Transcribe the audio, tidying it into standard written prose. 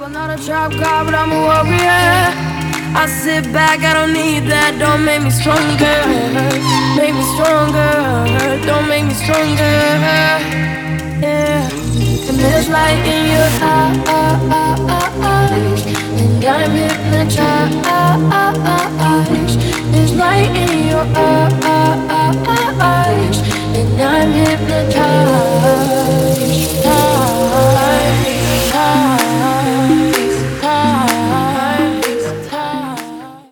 I'm not a trap car, but I'm a warrior. I sit back, I don't need that. Don't make me stronger. Make me stronger. Don't make me stronger. Yeah. And there's light in your eyes, and I'm hypnotized. There's light in your eyes.